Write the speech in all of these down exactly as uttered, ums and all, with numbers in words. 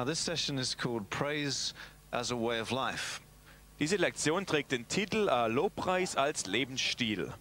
Now this session is called Praise as a Way of Life. Diese Lektion trägt den Titel äh, Lobpreis als Lebensstil.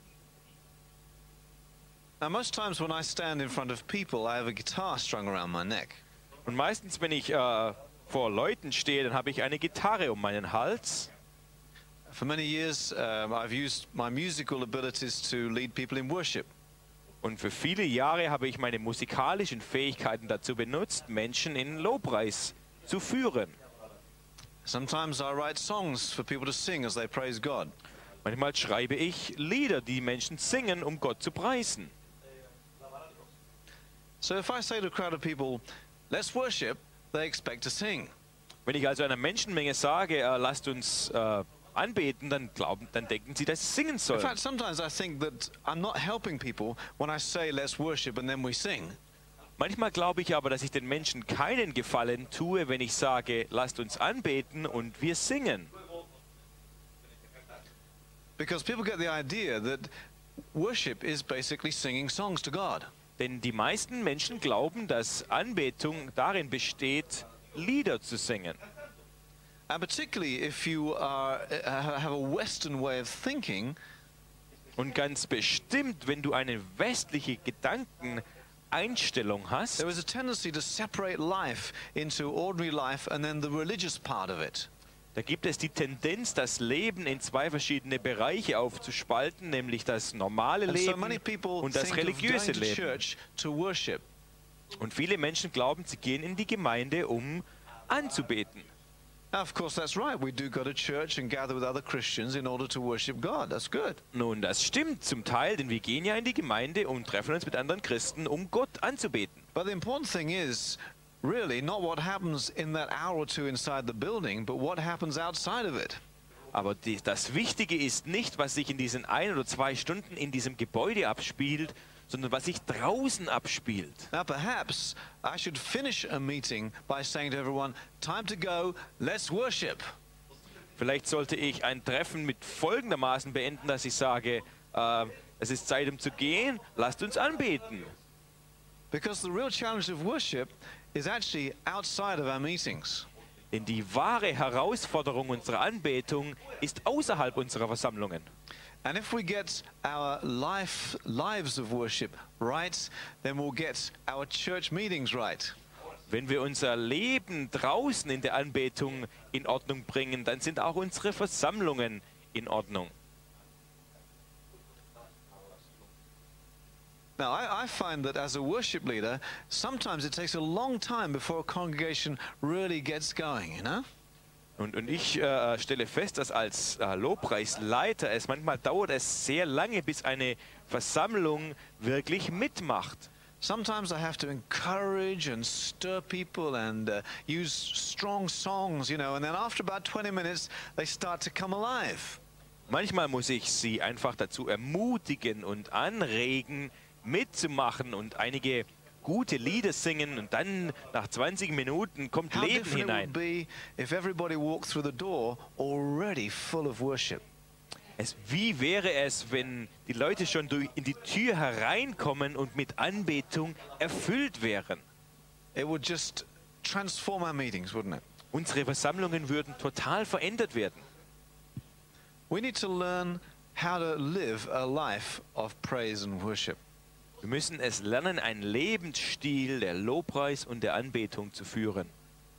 Now most times when I stand in front of people, I have a guitar strung around my neck. Und meistens, wenn ich äh, vor Leuten stehe, dann habe ich eine Gitarre um meinen Hals. For many years, um, I've used my musical abilities to lead people in worship. Und für viele Jahre habe ich meine musikalischen Fähigkeiten dazu benutzt, Menschen in Lobpreis zu führen. Sometimes I write songs for people to sing as they praise God. Manchmal schreibe ich Lieder, die Menschen singen, um Gott zu preisen. So if I say to a crowd of people, let's worship, they expect to sing. Wenn ich also einer Menschenmenge sage, äh, lasst uns äh, anbeten, dann glauben, dann denken sie, dass sie singen In sollen. fact, sometimes I think that I'm not helping people when I say let's worship and then we sing. Manchmal glaube ich aber, dass ich den Menschen keinen Gefallen tue, wenn ich sage, lasst uns anbeten und wir singen. Because people get the idea that worship is basically singing songs to God. Denn die meisten Menschen glauben, dass Anbetung darin besteht, Lieder zu singen. And particularly if you are, uh, have a Western way of thinking, Und ganz bestimmt, wenn du eine westliche Gedankeneinstellung hast, there is a tendency to separate life into ordinary life and then the religious part of it. da gibt es die Tendenz, das Leben in zwei verschiedene Bereiche aufzuspalten, nämlich das normale And so many Leben people und das think of religiöse going to Leben. church to worship. Und viele Menschen glauben, sie gehen in die Gemeinde, um anzubeten. Now, of course, that's right. We do go to church and gather with other Christians in order to worship God. That's good. Nun, das stimmt zum Teil, denn wir gehen ja in die Gemeinde und treffen uns mit anderen Christen, um Gott anzubeten. But the important thing is really not what happens in that hour or two inside the building, but what happens outside of it. Aber die, das Wichtige ist nicht, was sich in diesen ein oder zwei Stunden in diesem Gebäude abspielt, sondern was sich draußen abspielt. Now, perhaps I should finish a meeting by saying to everyone, time to go, let's worship. Vielleicht sollte ich ein Treffen mit folgendermaßen beenden, dass ich sage, äh, es ist Zeit, um zu gehen, lasst uns anbeten. Because the real challenge of worship is actually outside of our meetings. Denn die wahre Herausforderung unserer Anbetung ist außerhalb unserer Versammlungen. And if we get our life, lives of worship right, then we'll get our church meetings right. Wenn wir unser Leben draußen in der Anbetung in Ordnung bringen, dann sind auch unsere Versammlungen in Ordnung. Now, I, I find that as a worship leader, sometimes it takes a long time before a congregation really gets going, you know? Und, und ich äh, stelle fest, dass als äh, Lobpreisleiter es manchmal dauert es sehr lange, bis eine Versammlung wirklich mitmacht. Sometimes I have to encourage and stir people and uh, use strong songs, you know, and then after about twenty minutes, they start to come alive. Manchmal muss ich sie einfach dazu ermutigen und anregen, mitzumachen und einige gute Lieder singen und dann nach zwanzig Minuten kommt How Leben different it would hinein. be if everybody walked through the door already full of worship. Es, wie wäre es, wenn die Leute schon durch, in die Tür hereinkommen und mit Anbetung erfüllt wären? It would just transform our meetings, wouldn't it? Unsere Versammlungen würden total verändert werden. We need to learn how to live a life of praise and worship. Wir müssen es lernen, einen Lebensstil der Lobpreis und der Anbetung zu führen.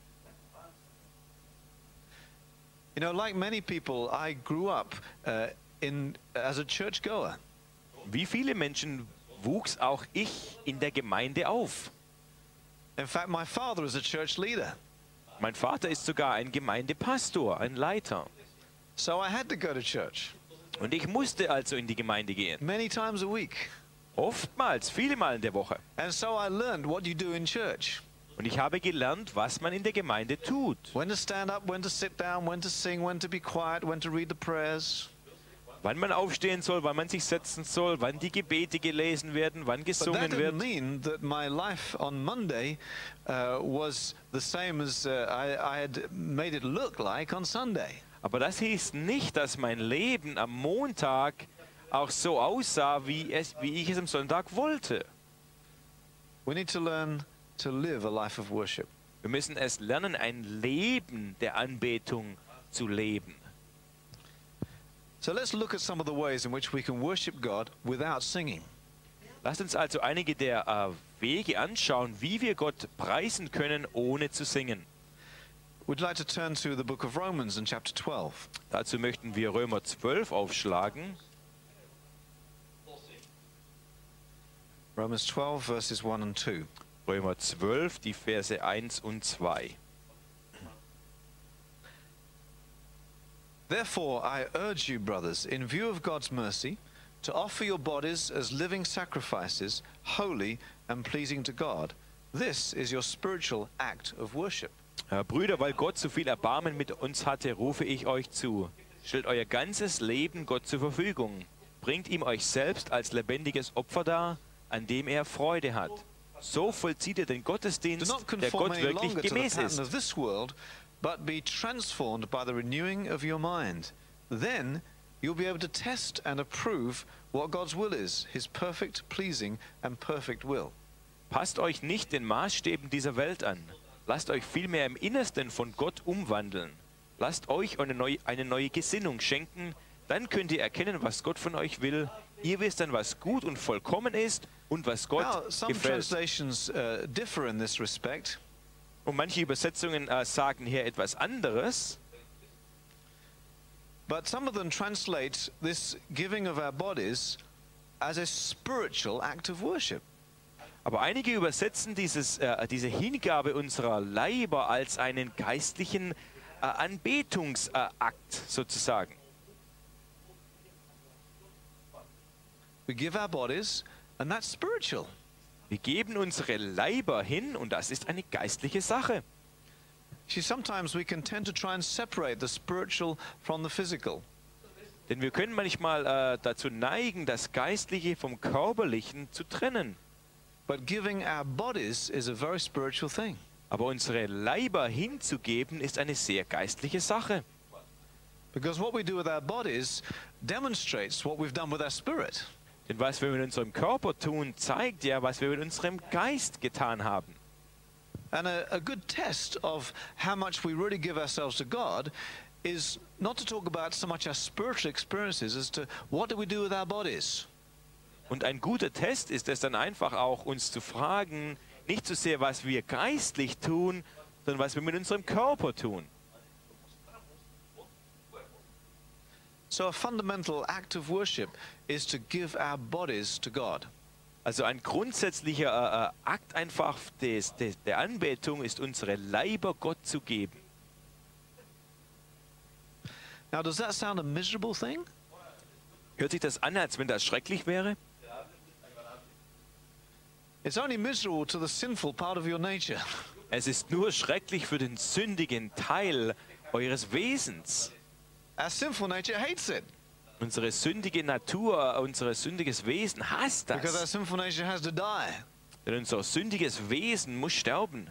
You know, like many people, I grew up uh, in as a churchgoer. Wie viele Menschen wuchs auch ich in der Gemeinde auf. In fact, my father is a church leader. Mein Vater ist sogar ein Gemeindepastor, ein Leiter. So I had to go to church Und ich musste also in die Gemeinde gehen. many times a week. Oftmals, viele Mal in der Woche. And so I learned what you do in church. Und ich habe gelernt, was man in der Gemeinde tut. When to stand up, when to sit down, when to sing, when to be quiet, when to read the prayers. Wann man aufstehen soll, wann man sich setzen soll, wann die Gebete gelesen werden, wann But that gesungen didn't wird. mean that my life on Monday uh, was the same as uh, I, I had made it look like on Sunday. Aber das hieß nicht, dass mein Leben am Montag auch so aussah, wie, es, wie ich es am Sonntag wollte. We need to learn to live a life of worship. Wir müssen es lernen, ein Leben der Anbetung zu leben. So let's look at some of the ways in which we can worship God without singing. Lasst uns also einige der äh, Wege anschauen, wie wir Gott preisen können, ohne zu singen. Would you like to turn to the book of Romans in chapter twelve? Dazu möchten wir Römer zwölf aufschlagen. Romans twelve, verses one and two. Römer zwölf, die Verse eins und zwei. Therefore I urge you, brothers, in view of God's mercy, to offer your bodies as living sacrifices, holy and pleasing to God. This is your spiritual act of worship. Äh, Brüder, weil Gott so viel Erbarmen mit uns hatte, rufe ich euch zu. Stellt euer ganzes Leben Gott zur Verfügung. Bringt ihm euch selbst als lebendiges Opfer dar, an dem er Freude hat. So vollzieht ihr den Do Gottesdienst, not der conform Gott any wirklich longer to the gemäß pattern ist. of this world, but be transformed by the renewing of your mind. Then you'll be able to test and approve what God's will is, his perfect, pleasing and perfect will. Passt euch nicht den Maßstäben dieser Welt an. Lasst euch vielmehr im Innersten von Gott umwandeln. Lasst euch eine neue, eine neue Gesinnung schenken. Dann könnt ihr erkennen, was Gott von euch will. Ihr wisst dann, was gut und vollkommen ist und was Gott Now, some gefällt. translations uh, differ in this respect. Und manche Übersetzungen äh, sagen hier etwas anderes. But some of them translate this giving of our bodies as a spiritual act of worship. Aber einige übersetzen dieses, äh, diese Hingabe unserer Leiber als einen geistlichen äh, Anbetungsakt sozusagen. We give our bodies, and that's spiritual. Wir geben unsere Leiber hin und das ist eine geistliche Sache. See, sometimes we can tend to try and separate the spiritual from the physical. Denn wir können manchmal äh, dazu neigen, das Geistliche vom Körperlichen zu trennen. But giving our bodies is a very spiritual thing. Aber unsere Leiber hinzugeben, ist eine sehr geistliche Sache. Because what we do with our bodies demonstrates what we've done with our spirit. Denn was wir mit unserem Körper tun, zeigt ja, was wir mit unserem Geist getan haben. And a, a good test of how much we really give ourselves to God is not to talk about so much our spiritual experiences as to what do we do with our bodies. Und ein guter Test ist es dann einfach auch, uns zu fragen, nicht so sehr, was wir geistlich tun, sondern was wir mit unserem Körper tun. So a fundamental act of worship is to give our bodies to God. Also ein grundsätzlicher äh, Akt einfach des, des, der Anbetung ist, unsere Leiber Gott zu geben. Now, does that sound a miserable thing? Hört sich das an, als wenn das schrecklich wäre? It's only miserable to the sinful part of your nature. Es ist nur schrecklich für den sündigen Teil eures Wesens. Our sinful nature hates it Unsere sündige Natur, unser sündiges Wesen hasst because our das. sinful nature has to die. Denn unser sündiges Wesen muss sterben.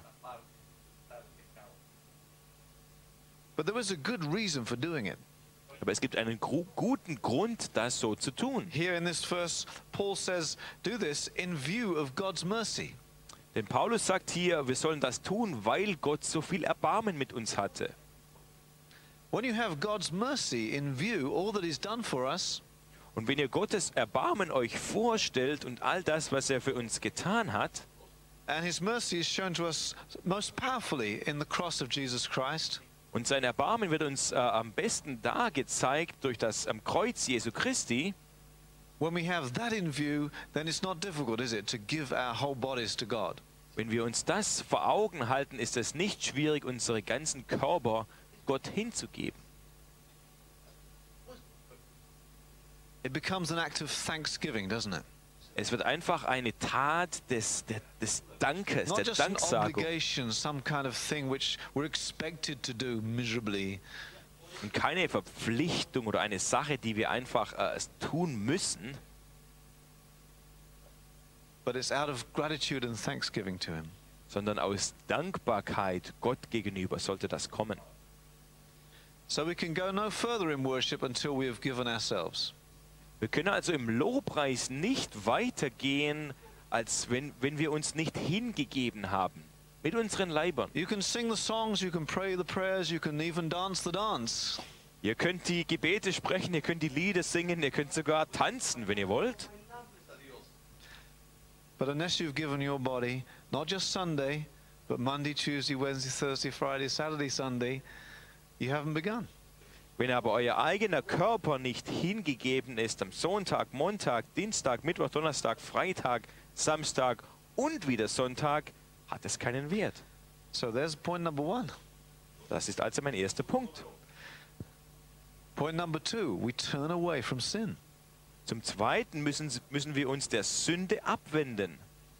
But there is a good reason for doing it. Aber es gibt einen gru- guten Grund, das so zu tun. Here in this verse, Paul says, do this in view of God's mercy. Denn Paulus sagt hier, wir sollen das tun, weil Gott so viel Erbarmen mit uns hatte. When you have God's mercy in view, all that he's done for us, Und wenn ihr Gottes Erbarmen euch vorstellt und all das, was er für uns getan hat, and his mercy is shown to us most powerfully in the cross of Jesus Christ, und sein Erbarmen wird uns äh, am besten da gezeigt durch das am Kreuz Jesu Christi, when we have that in view, then it's not difficult, is it, to give our whole bodies to God. wenn wir uns das vor Augen halten, ist es nicht schwierig, unsere ganzen Körper Gott hinzugeben. It becomes an act of thanksgiving, doesn't it? Es wird einfach eine Tat des, des, des Dankes, Not der just an Danksagung. obligation, some kind of thing which we're expected to do miserably. Und keine Verpflichtung oder eine Sache, die wir einfach äh, tun müssen, But it's out of gratitude and thanksgiving to him. sondern aus Dankbarkeit Gott gegenüber sollte das kommen. So we can go no further in worship until we have given ourselves. Wir können also im Lobpreis nicht weitergehen, als wenn, wenn wir uns nicht hingegeben haben. mit unseren Leibern. You can sing the songs, you can pray the prayers, you can even dance the dance. Ihr könnt die Gebete sprechen, ihr könnt die Lieder singen, ihr könnt sogar tanzen, wenn ihr wollt. But unless you've given your body, not just Sunday, but Monday, Tuesday, Wednesday, Thursday, Friday, Saturday, Sunday, you haven't begun. Wenn aber euer eigener Körper nicht hingegeben ist am Sonntag, Montag, Dienstag, Mittwoch, Donnerstag, Freitag, Samstag und wieder Sonntag, hat es keinen Wert. So there's point number one. Das ist also mein erster Punkt. Point number two, we turn away from sin. Zum Zweiten müssen, müssen wir uns der Sünde abwenden.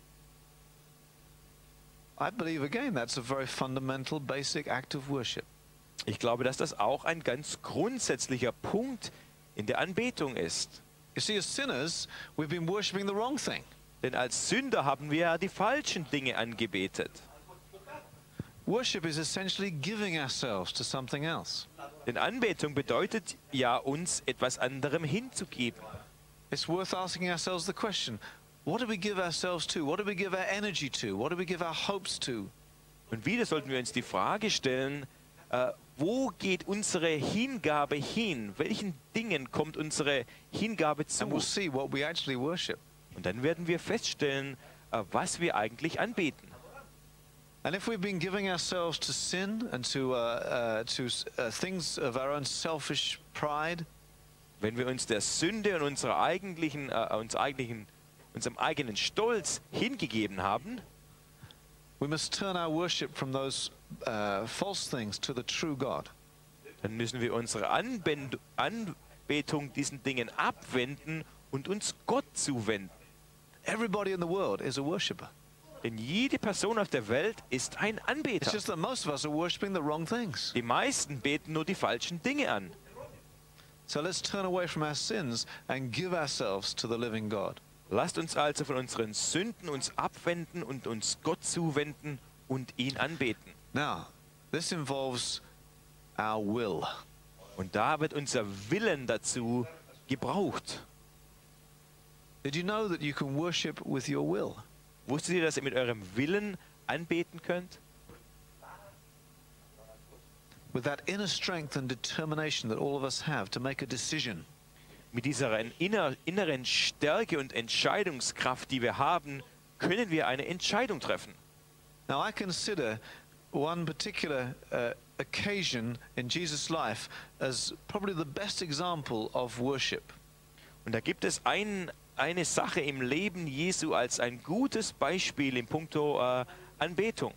I believe again that's a very fundamental, basic act of worship. Ich glaube, dass das auch ein ganz grundsätzlicher Punkt in der Anbetung ist. You see, as sinners, we've been worshiping the wrong thing. Denn als Sünder haben wir ja die falschen Dinge angebetet. Worship is essentially giving ourselves to something else. Denn Anbetung bedeutet ja, uns etwas anderem hinzugeben. It's worth asking ourselves the question, what do we give ourselves to? What do we give our energy to? What do we give our hopes to? Und wieder sollten wir uns die Frage stellen, äh, wo geht unsere Hingabe hin? Welchen Dingen kommt unsere Hingabe And we'll zu? see what we actually worship. Und dann werden wir feststellen, äh, was wir eigentlich anbeten. And if we've been giving ourselves to sin and to, uh, uh, to uh, things of our own selfish pride, Wenn wir uns der Sünde und unserer eigentlichen, äh, uns eigentlichen, unserem eigenen Stolz hingegeben haben, we must turn our worship from those uh, false things to the true God. dann müssen wir unsere Anbend Anbetung diesen Dingen abwenden und uns Gott zuwenden. Everybody in the world is a worshipper. Denn jede Person auf der Welt ist ein It's Anbeter. just that most of us are worshiping the wrong things. Die meisten beten nur die falschen Dinge an. So let's turn away from our sins and give ourselves to the living God. Lasst uns also von unseren Sünden uns abwenden und uns Gott zuwenden und ihn anbeten. Now, this involves our will. Und da wird unser Willen dazu gebraucht. Did you know that you can worship with your will? Wusstet ihr, dass ihr mit eurem Willen anbeten könnt? With that inner strength and determination that all of us have to make a decision. Mit dieser inner, inneren Stärke und Entscheidungskraft, die wir haben, können wir eine Entscheidung treffen. Now, I consider one particular uh, occasion in Jesus' life as probably the best example of worship. Und da gibt es ein, eine Sache im Leben Jesu als ein gutes Beispiel in puncto äh, Anbetung.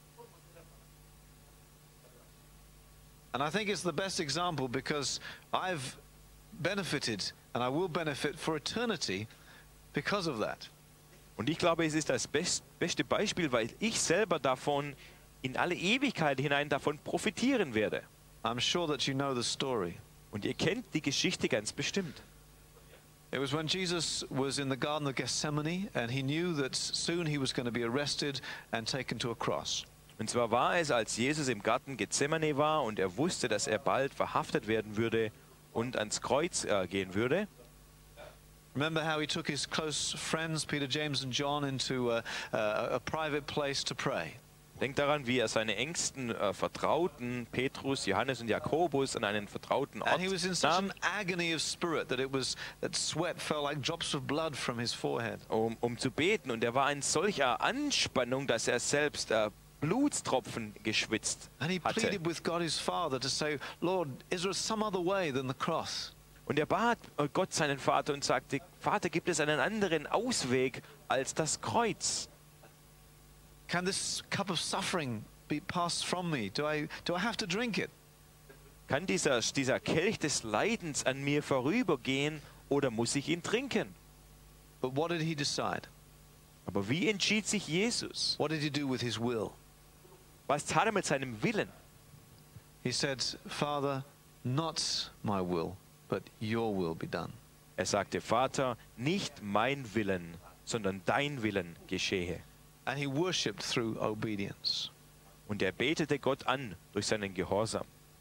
And I think it's the best example because I've benefited and I will benefit for eternity because of that. Und ich glaube, es ist das best, beste Beispiel, weil ich selber davon in alle Ewigkeit hinein davon profitieren werde. I'm sure that you know the story. Und ihr kennt die Geschichte ganz bestimmt. It was when Jesus was in the Garden of Gethsemane and he knew that soon he was going to be arrested and taken to a cross. Und zwar war es, als Jesus im Garten Gethsemane war und er wusste, dass er bald verhaftet werden würde und ans Kreuz äh, gehen würde. Remember how he took his close friends, Peter, James and John, into a, a, a private place to pray. Denkt daran, wie er seine engsten äh, Vertrauten, Petrus, Johannes und Jakobus, an einen vertrauten And he was in Ort such nahm, an agony of spirit that it was that sweat fell like drops of blood from his forehead. um, um zu beten. Und er war in solcher Anspannung, dass er selbst äh, Blutstropfen geschwitzt And he hatte. pleaded with God his Father to say, Lord, is there some other way than the cross? Und er bat äh, Gott seinen Vater und sagte, Vater, gibt es einen anderen Ausweg als das Kreuz? Can this cup of suffering be passed from me? Do I, do I have to drink it? Kann dieser, dieser Kelch des Leidens an mir vorübergehen oder muss ich ihn trinken? But what did he decide? Aber wie entschied sich Jesus? What did he do with his will? Was tat er mit seinem Willen? He said, Father, not my will, but your will be done. Er sagte, Vater, nicht mein Willen, sondern dein Willen geschehe. And he worshipped through obedience. Und er betete Gott an durch seinen Gehorsam.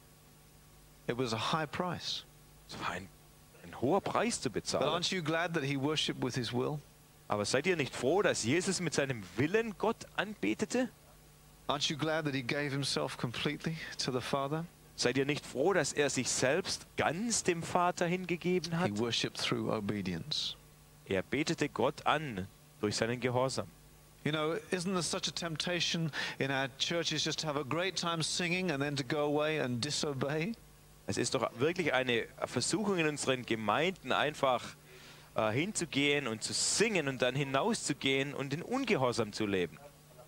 It was a high price. Es war ein, ein hoher Preis zu But bezahlen. aren't you glad that he worshipped with his will? Aber seid ihr nicht froh, dass Jesus mit seinem Willen Gott anbetete? Aren't you glad that he gave himself completely to the Father? Seid ihr nicht froh, dass er sich selbst ganz dem Vater hingegeben hat? He worshipped through obedience. Er betete Gott an durch seinen Gehorsam. You know, isn't there such a temptation in our churches just to have a great time singing and then to go away and disobey? Es ist doch wirklich eine Versuchung in unseren Gemeinden, einfach äh, hinzugehen und zu singen und dann hinauszugehen und in Ungehorsam zu leben.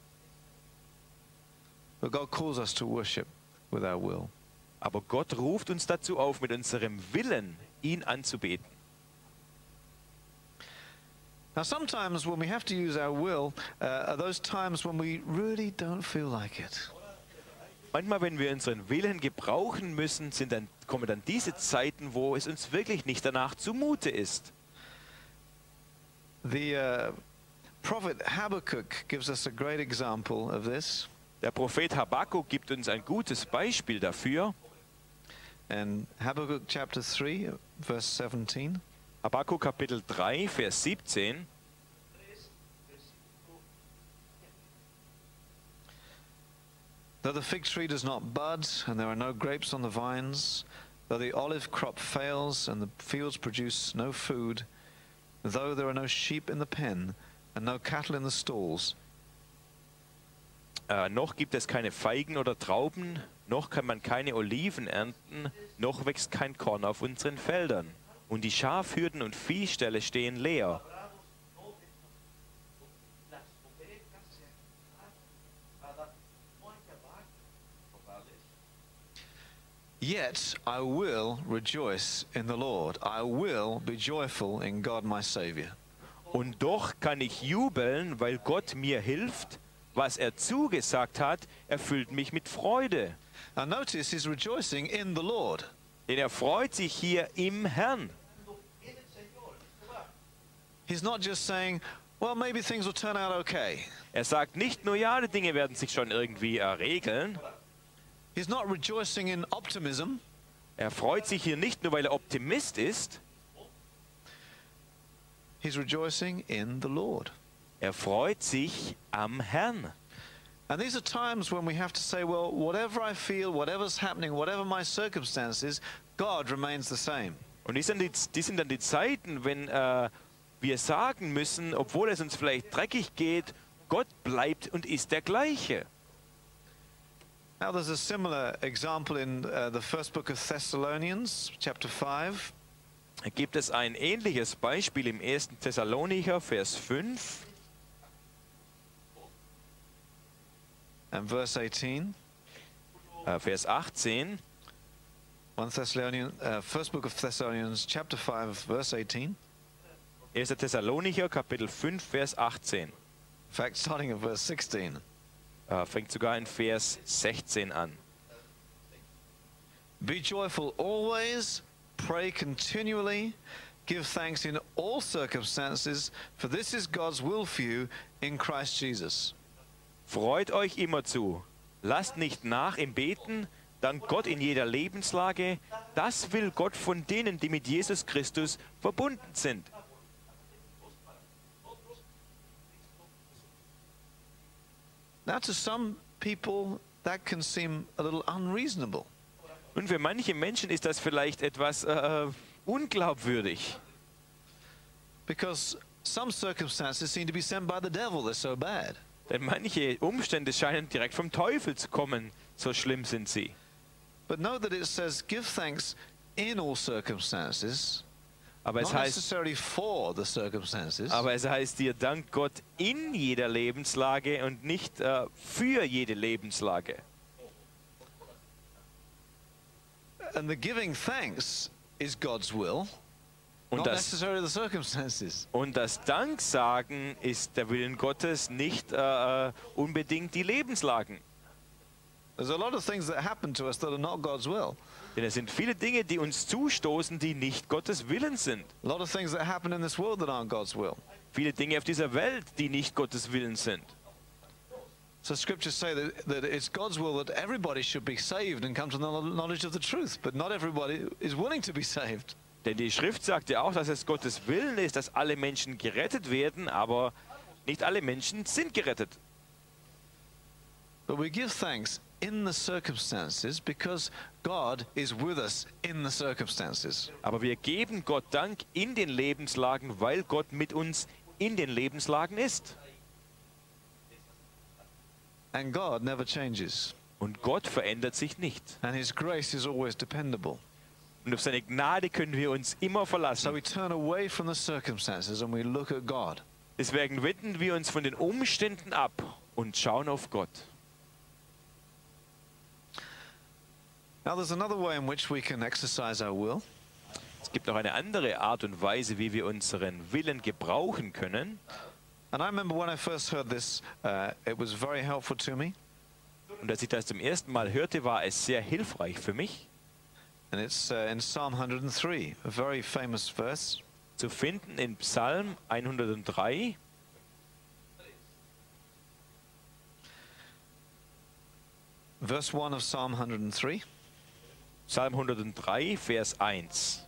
But God calls us to worship with our will. Aber Gott ruft uns dazu auf, mit unserem Willen ihn anzubeten. Now, sometimes when we have to use our will, uh, are those times when we really don't feel like it. Manchmal, wenn wir unseren Willen gebrauchen müssen, sind dann, kommen dann diese Zeiten, wo es uns wirklich nicht danach zumute ist. The uh, prophet Habakkuk gives us a great example of this. Der Prophet Habakkuk gibt uns ein gutes Beispiel dafür. In Habakkuk chapter three, verse seventeen. Habakkuk Kapitel drei, Vers siebzehn. Though the fig tree does not bud, and there are no grapes on the vines, though the olive crop fails, and the fields produce no food, though there are no sheep in the pen, and no cattle in the stalls, Äh, noch gibt es keine Feigen oder Trauben, noch kann man keine Oliven ernten, noch wächst kein Korn auf unseren Feldern. Und die Schafhürden und Viehställe stehen leer. yet I will rejoice in the Lord. I will be joyful in God my Savior. Und doch kann ich jubeln, weil Gott mir hilft. Was er zugesagt hat, erfüllt mich mit Freude. Now notice he's rejoicing in the Lord. Denn er freut sich hier im Herrn. He's not just saying, well, maybe things will turn out okay. Er sagt nicht nur, ja, die Dinge werden sich schon irgendwie äh, regeln. He's not rejoicing in optimism. Er freut sich hier nicht nur, weil er Optimist ist. He's rejoicing in the Lord. Er freut sich am Herrn. And these are times when we have to say, well, whatever I feel, whatever's happening, whatever my circumstances, God remains the same. Und die sind, die, die sind dann die Zeiten, wenn äh, wir sagen müssen, obwohl es uns vielleicht dreckig geht, Gott bleibt und ist der gleiche. Now there's a similar example in uh, the first book of Thessalonians, chapter five. Da gibt es ein ähnliches Beispiel im ersten Thessalonicher, Vers fünf. And verse eighteen. Äh, Vers achtzehn. One Thessalonian, uh, first book of Thessalonians, chapter five, verse eighteen. erster Thessalonicher, Kapitel fünf, Vers achtzehn. In fact, starting at verse sixteen. Äh, fängt sogar in Vers sechzehn an. Be joyful always, pray continually, give thanks in all circumstances, for this is God's will for you in Christ Jesus. Freut euch immerzu. Lasst nicht nach im Beten, dankt Gott in jeder Lebenslage. Das will Gott von denen, die mit Jesus Christus verbunden sind. Now to some people that can seem a little unreasonable. Und für manche Menschen ist das vielleicht etwas äh, unglaubwürdig. Because some circumstances seem to be sent by the devil, they're so bad. Denn manche Umstände scheinen direkt vom Teufel zu kommen, so schlimm sind sie. But note that it says, give thanks in all circumstances, Aber es not heißt, necessarily for the circumstances. aber es heißt dir, dank Gott in jeder Lebenslage und nicht äh, für jede Lebenslage. And the giving thanks is God's will, Und not das, necessarily the circumstances. und das Danksagen ist der Willen Gottes, nicht äh, unbedingt die Lebenslagen. There's a lot of things that happen to us that are not God's will. Denn es sind viele Dinge, die uns zustoßen, die nicht Gottes Willen sind. A lot of things that happen in this world that aren't God's will. Viele Dinge auf dieser Welt, die nicht Gottes Willen sind. So scriptures say that, that it's God's will that everybody should be saved and come to the knowledge of the truth, but not everybody is willing to be saved. Denn die Schrift sagt ja auch, dass es Gottes Willen ist, dass alle Menschen gerettet werden, aber nicht alle Menschen sind gerettet. But we give thanks in the circumstances because God is with us in the circumstances. Aber wir geben Gott Dank in den Lebenslagen, weil Gott mit uns in den Lebenslagen ist. And God never changes. Und Gott verändert sich nicht. And his grace is always dependable. Und auf seine Gnade können wir uns immer So verlassen. we turn away from the circumstances and we look at God. Deswegen wenden wir uns von den Umständen ab und schauen auf Gott. Now there's another way in which we can exercise our will. Es gibt auch eine andere Art und Weise, wie wir unseren Willen gebrauchen können. And I remember when I first heard this, uh, it was very helpful to me. Und als ich das zum ersten Mal hörte, war es sehr hilfreich für mich, And it's uh, in Psalm one hundred three, a very famous verse. zu finden in Psalm hundertdrei. Verse one of Psalm one hundred three. Psalm hundertdrei, Vers eins.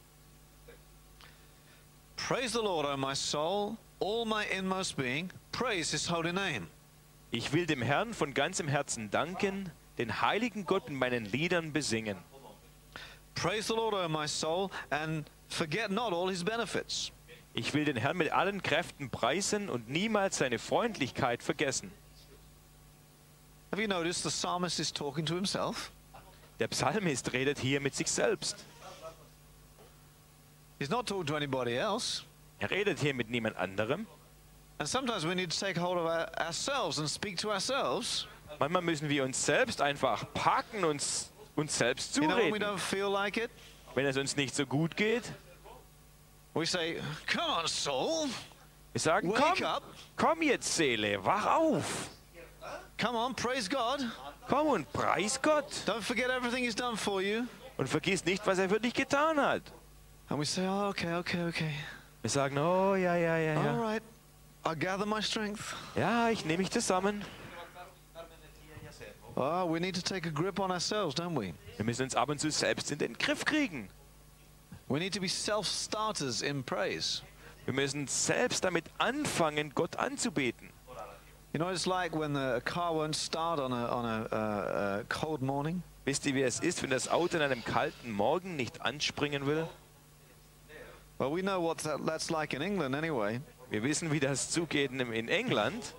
Praise the Lord, O my soul, all my inmost being, praise his holy name. Ich will dem Herrn von ganzem Herzen danken, den heiligen Gott in meinen Liedern besingen. Praise the Lord, O my soul, and forget not all his benefits. Ich will den Herrn mit allen Kräften preisen und niemals seine Freundlichkeit vergessen. Have you noticed the psalmist is talking to himself? Der Psalmist redet hier mit sich selbst. He's not talking to anybody else. Er redet hier mit niemand anderem. And sometimes we need to take hold of our, ourselves and speak to ourselves. Manchmal müssen wir uns selbst einfach packen und uns, uns selbst You know, when we zureden. don't feel like it, Wenn es uns nicht so gut geht, we say, come on, soul, wir sagen, wake komm, up. komm jetzt Seele, wach auf. Come on, praise God. Komm und preis Gott. Don't forget everything he's done for you. Und vergiss nicht, was er für dich getan hat. And we say, oh, okay, okay, okay. Wir sagen, oh ja, ja, ja, All ja. right, I'll gather my strength. Ja, ich nehme mich zusammen. Oh, we need to take a grip on ourselves, don't we? Wir müssen uns ab und zu selbst in den Griff kriegen. We need to be self-starters in praise. Wir müssen selbst damit anfangen, Gott anzubeten. You know what it's like when the car won't start on a, on a, uh, a cold morning? Wisst ihr, wie es ist, wenn das Auto an einem kalten Morgen nicht anspringen will? Well, we know what that, that's like in England anyway. Wir wissen, wie das zugeht in in England.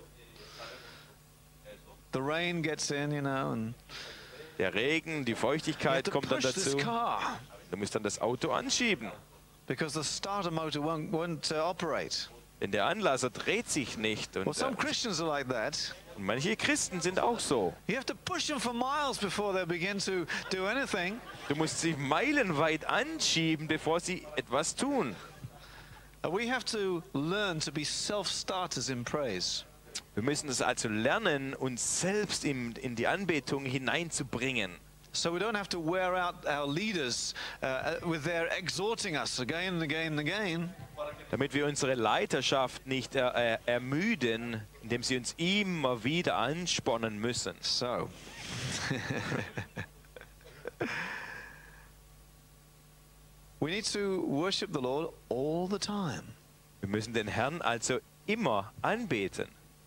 The rain gets in, you know, and Der Regen, die you have Feuchtigkeit to kommt dann push this dazu. car Du musst dann das Auto anschieben. because the starter motor won't, won't uh, operate. Denn der Anlasser dreht sich nicht. Und, Well, some äh, Christians are like that. und manche Christen sind auch so. You have to push them for miles before they begin to do anything. Du musst sie meilenweit anschieben, bevor sie etwas tun. Uh, We have to learn to be self-starters in praise. Wir müssen es also lernen, uns selbst in, in die Anbetung hineinzubringen. So we don't have to wear out our leaders uh, with their exhorting us again and again and again. Damit wir unsere Leiterschaft nicht äh, äh, ermüden, indem sie uns immer wieder anspornen müssen. So. We need to worship the Lord all the time. Wir müssen den Herrn also immer anbeten.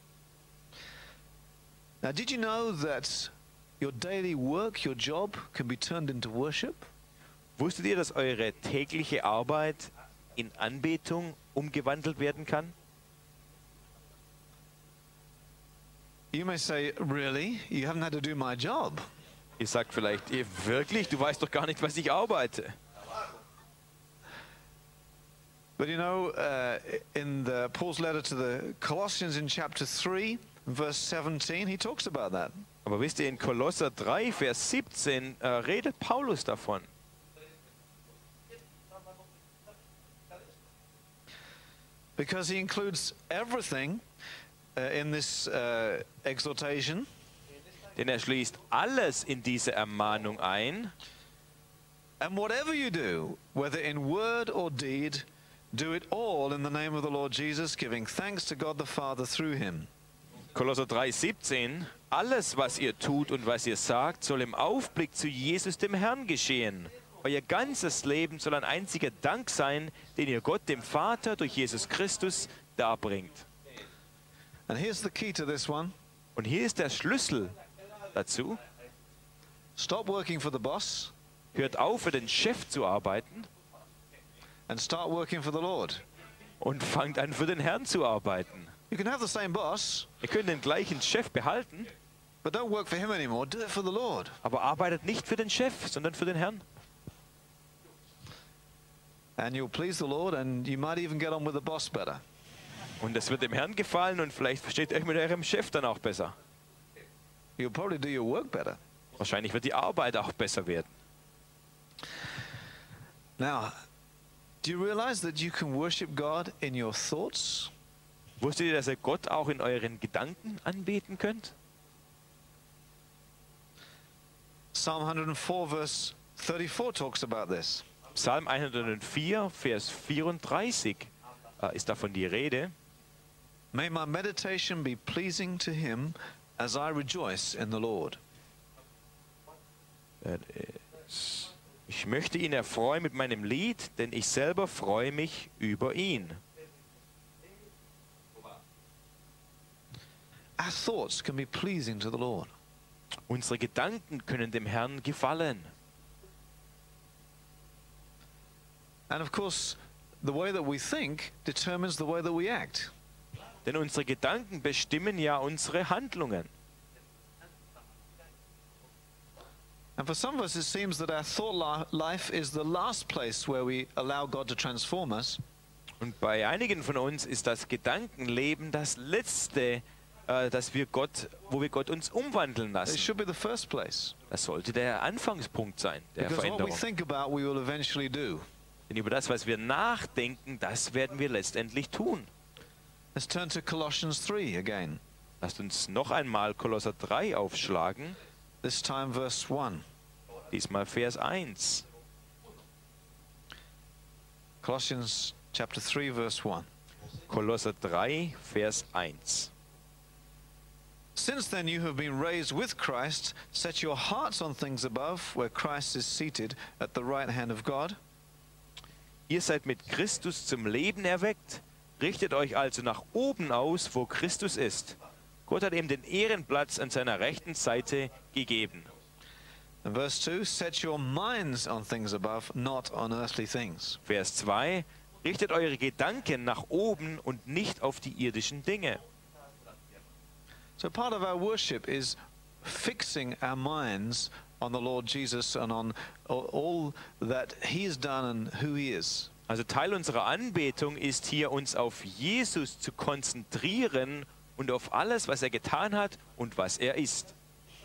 Now, did you know that your daily work, your job, can be turned into worship? Wusstet ihr, dass eure tägliche Arbeit in Anbetung umgewandelt werden kann? You may say, really? You haven't had to do my job. Ihr sagt vielleicht, ihr wirklich, du weißt doch gar nicht, was ich arbeite. But you know, uh, in the, Paul's letter to the Colossians in chapter three, verse seventeen, he talks about that. Aber wisst ihr, in Kolosser drei, Vers siebzehn äh, redet Paulus davon. Because he includes everything uh, in this uh, exhortation. Denn er schließt alles in diese Ermahnung ein. And whatever you do, whether in word or deed, do it all in the name of the Lord Jesus, giving thanks to God the Father through him. Kolosser drei, siebzehn. Alles, was ihr tut und was ihr sagt, soll im Aufblick zu Jesus, dem Herrn, geschehen. Euer ganzes Leben soll ein einziger Dank sein, den ihr Gott, dem Vater, durch Jesus Christus darbringt. And here's the key to this one. Und hier ist der Schlüssel. dazu. Stop working for the boss Hört auf, für den Chef zu arbeiten and start working for the Lord. und fangt an, für den Herrn zu arbeiten. You can have the same boss, Ihr könnt den gleichen Chef behalten, but don't work for him anymore. Do it for the Lord. aber arbeitet nicht für den Chef, sondern für den Herrn. And you'll please the Lord, and you might even get on with the boss better. Und es wird dem Herrn gefallen und vielleicht versteht ihr euch mit eurem Chef dann auch besser. You'll probably do your work better. Wahrscheinlich wird die Arbeit auch besser werden. Now, do you realize that you can worship God in your thoughts? Wusstet ihr, dass ihr Gott auch in euren Gedanken anbeten könnt? Psalm one oh four, verse thirty-four talks about this. Psalm hundertvier, Vers vierunddreißig äh, ist davon die Rede. May my meditation be pleasing to him as I rejoice in the Lord. Äh, Ich möchte ihn erfreuen mit meinem Lied, denn ich selber freue mich über ihn. Our thoughts can be pleasing to the Lord. Unsere Gedanken können dem Herrn gefallen. And of course, the way that we think determines the way that we act. Denn unsere Gedanken bestimmen ja unsere Handlungen. And for some of us, it seems that our thought li- life is the last place where we allow God to transform us. Und bei einigen von uns ist das Gedankenleben das letzte, äh, dass wir Gott, wo wir Gott uns umwandeln It lassen. should be the first place. Das sollte der Anfangspunkt sein, der Because what we Veränderung. think about, we will eventually do. Denn über das, was wir nachdenken, das werden wir letztendlich tun. Let's turn to Colossians three again. Lasst uns noch einmal Kolosser drei aufschlagen, This time, verse one. diesmal Vers eins. Colossians chapter three, verse one. Kolosser drei, Vers eins. Since then you have been raised with Christ, set your hearts on things above, where Christ is seated at the right hand of God. Ihr seid mit Christus zum Leben erweckt, richtet euch also nach oben aus, wo Christus ist. Gott hat ihm den Ehrenplatz an seiner rechten Seite gegeben. And verse two, set your minds on things above, not on earthly things. Vers zwei. Richtet eure Gedanken nach oben und nicht auf die irdischen Dinge. So part of our worship is fixing our minds on the Lord Jesus and on all- all that he has done and who he is. Also Teil unserer Anbetung ist hier, uns auf Jesus zu konzentrieren und auf alles, was er getan hat und was er ist.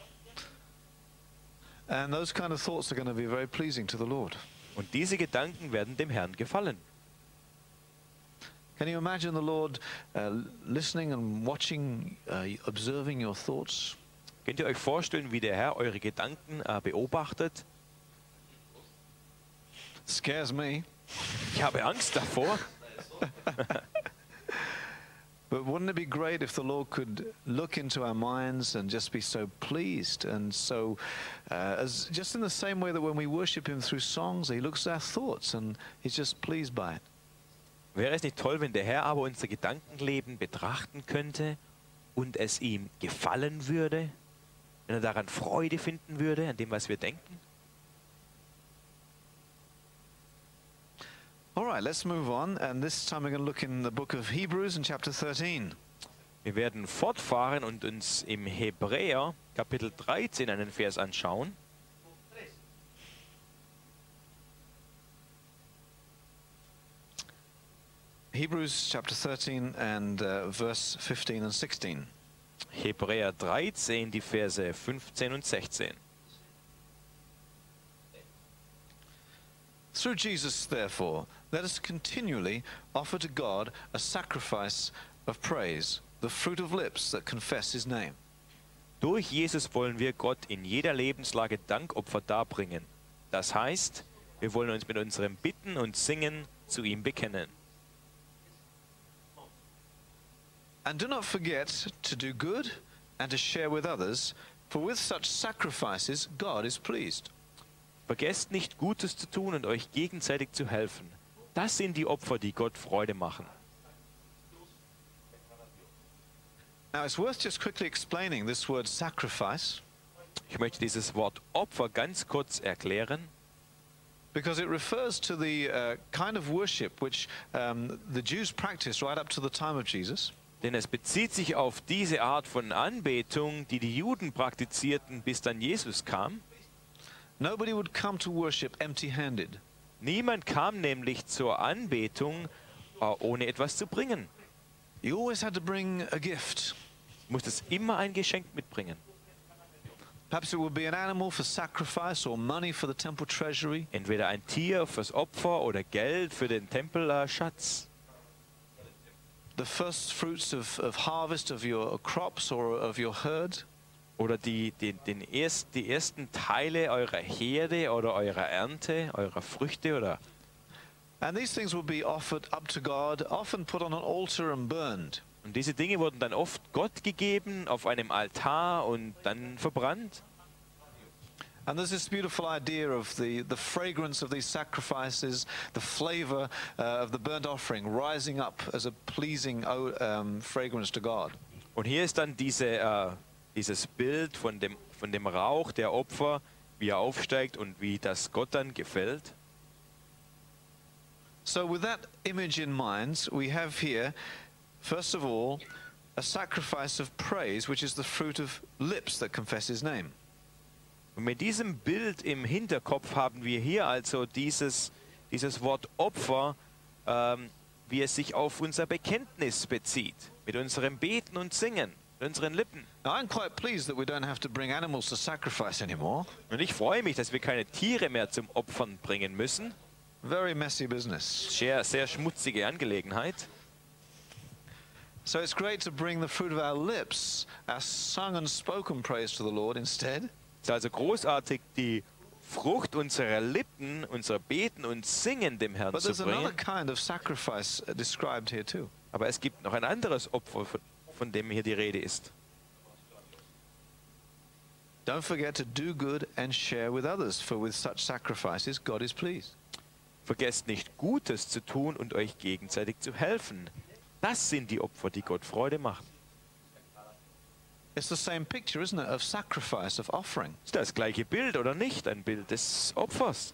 And those kind of thoughts are going to be very pleasing to the Lord. Und diese Gedanken werden dem Herrn gefallen. Can you imagine the Lord uh, listening and watching, uh, observing your thoughts? Könnt ihr euch vorstellen, wie der Herr eure Gedanken äh, beobachtet? Scares me. Ich habe Angst davor. But wouldn't it be great if the Lord could look into our minds and just be so pleased and so, uh, as just in the same way that when we worship Him through songs, He looks at our thoughts and He's just pleased by it. Wäre es nicht toll, wenn der Herr aber unser Gedankenleben betrachten könnte und es ihm gefallen würde? Wenn er daran Freude finden würde, an dem, was wir denken? All right, let's move on. And this time we're going to look in the book of Hebrews in chapter thirteen. Wir werden fortfahren und uns im Hebräer Kapitel dreizehn einen Vers anschauen. Hebrews chapter thirteen and uh, verse fifteen and sixteen. Hebräer dreizehn, die Verse fünfzehn und sechzehn. Through Jesus, therefore, let us continually offer to God a sacrifice of praise, the fruit of lips that confess His name. Durch Jesus wollen wir Gott in jeder Lebenslage Dankopfer darbringen. Das heißt, wir wollen uns mit unserem Bitten und Singen zu ihm bekennen. And do not forget to do good and to share with others, for with such sacrifices God is pleased. Vergesst nicht, Gutes zu tun und euch gegenseitig zu helfen. Das sind die Opfer, die Gott Freude machen. Now it's worth just quickly explaining this word sacrifice. Ich möchte dieses Wort Opfer ganz kurz erklären, because it refers to the uh, kind of worship which um, the Jews practiced right up to the time of Jesus. denn es bezieht sich auf diese Art von Anbetung, die die Juden praktizierten, bis dann Jesus kam. Nobody would come to worship empty-handed. Niemand kam nämlich zur Anbetung, äh, ohne etwas zu bringen. You always had to bring a gift. Du musstest immer ein Geschenk mitbringen. Perhaps it would be an animal for sacrifice or money for the temple treasury. Entweder ein Tier fürs Opfer oder Geld für den Tempelschatz. The first fruits of, of harvest of your crops or of your herd. Oder die, die, den erst, die ersten Teile eurer Herde oder eurer Ernte, eurer Früchte oder. And these things will be offered up to God, often put on an altar and burned. Und diese Dinge wurden dann oft Gott gegeben auf einem Altar und dann verbrannt. And there's this beautiful idea of the, the fragrance of these sacrifices, the flavor uh, of the burnt offering rising up as a pleasing oh, um, fragrance to God. Und hier ist dann diese, äh, dieses Bild von dem, von dem Rauch der Opfer, wie er aufsteigt und wie das Gott dann gefällt. So with that image in mind, we have here, first of all, a sacrifice of praise, which is the fruit of lips that confess his name. Und mit diesem Bild im Hinterkopf haben wir hier also dieses, dieses Wort Opfer, ähm, wie es sich auf unser Bekenntnis bezieht, mit unserem Beten und Singen, mit unseren Lippen. Now, I'm quite pleased that we don't have to bring animals to sacrifice anymore. Und ich freue mich, dass wir keine Tiere mehr zum Opfern bringen müssen. Very messy business. Sehr, sehr schmutzige Angelegenheit. So it's great to bring the fruit of our lips, our sung and spoken praise to the Lord instead. Es ist also großartig, die Frucht unserer Lippen, unser Beten und Singen dem Herrn But zu there's another bringen. kind of sacrifice uh, described here too. Aber es gibt noch ein anderes Opfer, von, von dem hier die Rede ist. Don't forget to do good and share with others, for with such sacrifices God is pleased. Vergesst nicht, Gutes zu tun und euch gegenseitig zu helfen. Das sind die Opfer, die Gott Freude machen. It's the same picture, isn't it, of sacrifice, of offering. Ist das gleiche Bild oder nicht? Ein Bild des Opfers.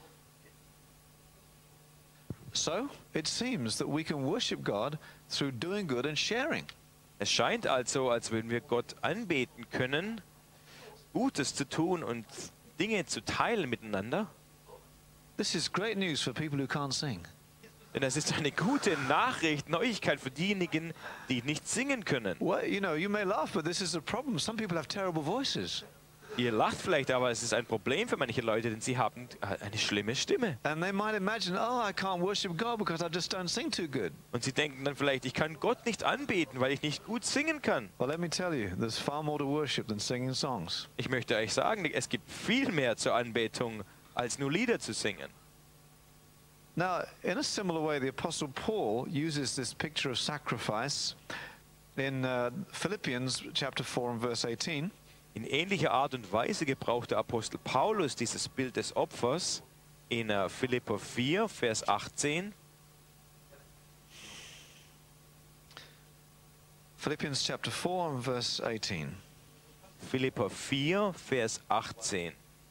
So it seems that we can worship God through doing good and sharing. Es scheint also, als würden wir Gott anbeten können, Gutes zu tun und Dinge zu teilen miteinander. This is great news for people who can't sing. Denn das ist eine gute Nachricht, Neuigkeit für diejenigen, die nicht singen können. Well, you know, you may laugh, but this is a problem. Some people have terrible voices. Ihr lacht vielleicht, aber es ist ein Problem für manche Leute, denn sie haben eine schlimme Stimme. And they might imagine, oh, I can't worship God because I just don't sing too good. Und sie denken dann vielleicht, ich kann Gott nicht anbeten, weil ich nicht gut singen kann. Well, let me tell you, there's far more to worship than singing songs. Ich möchte euch sagen, es gibt viel mehr zur Anbetung, als nur Lieder zu singen. Now, in a similar way, the Apostle Paul uses this picture of sacrifice in uh, Philippians chapter four and verse eighteen. In ähnlicher Art und Weise gebraucht der Apostel Paulus dieses Bild des Opfers in uh, Philipper vier, Vers achtzehn. Philippians chapter four and verse eighteen. Philipper vier, Vers achtzehn.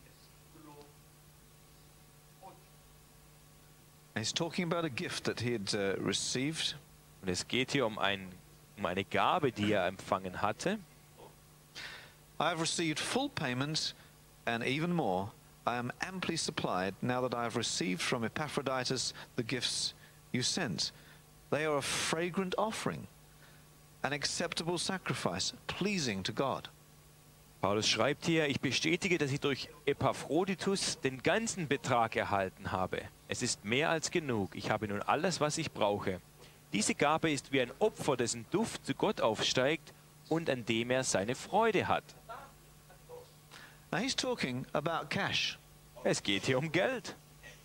And he's talking about a gift that he had uh, received. Und es geht hier um, ein, um eine Gabe, die er empfangen hatte. I have received full payment and even more. I am amply supplied now that I have received from Epaphroditus the gifts you sent. They are a fragrant offering, an acceptable sacrifice, pleasing to God. Paulus schreibt hier, ich bestätige, dass ich durch Epaphroditus den ganzen Betrag erhalten habe. Es ist mehr als genug. Ich habe nun alles, was ich brauche. Diese Gabe ist wie ein Opfer, dessen Duft zu Gott aufsteigt und an dem er seine Freude hat. Now he's talking about cash. Es geht hier um Geld.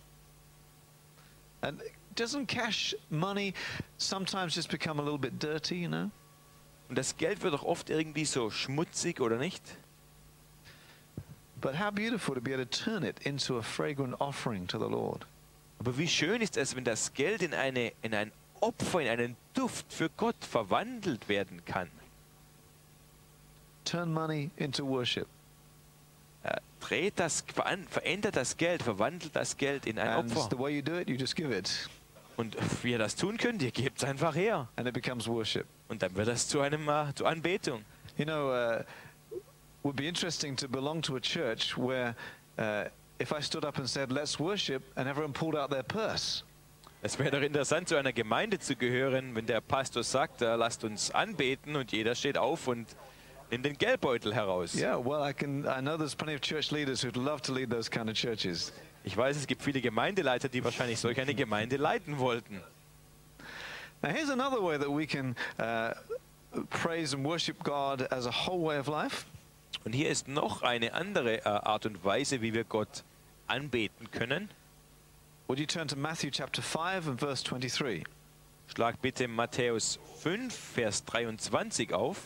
And doesn't cash money sometimes just become a little bit dirty, you know? Und das Geld wird doch oft irgendwie so schmutzig, oder nicht? But how beautiful to be able to turn it into a fragrant offering to the Lord. Aber wie schön ist es, wenn das Geld in, eine, in ein Opfer, in einen Duft für Gott verwandelt werden kann. Turn money into worship. Äh, dreht das, veran- verändert das Geld, verwandelt das Geld in ein And Opfer. the way you do it, you just give it. Und wie ihr das tun könnt, ihr gebt es einfach her. And it becomes worship. Und dann wird das zu einem äh, zur Anbetung. You know, uh, would be interesting to belong to a church where uh, if I stood up and said, let's worship, and everyone pulled out their purse. Es wäre doch interessant, zu einer Gemeinde zu gehören, wenn der Pastor sagt, äh, lasst uns anbeten und jeder steht auf und nimmt den Geldbeutel heraus. Yeah, well, I can. I know there's plenty of church leaders who'd love to lead those kind of churches. Ich weiß, es gibt viele Gemeindeleiter, die wahrscheinlich solch eine Gemeinde leiten wollten. Now, here's another way that we can uh, praise and worship God as a whole way of life. Und hier ist noch eine andere äh, Art und Weise, wie wir Gott anbeten können. Would you turn to Matthew chapter five and verse twenty-three? Schlag bitte Matthäus fünf, Vers dreiundzwanzig auf.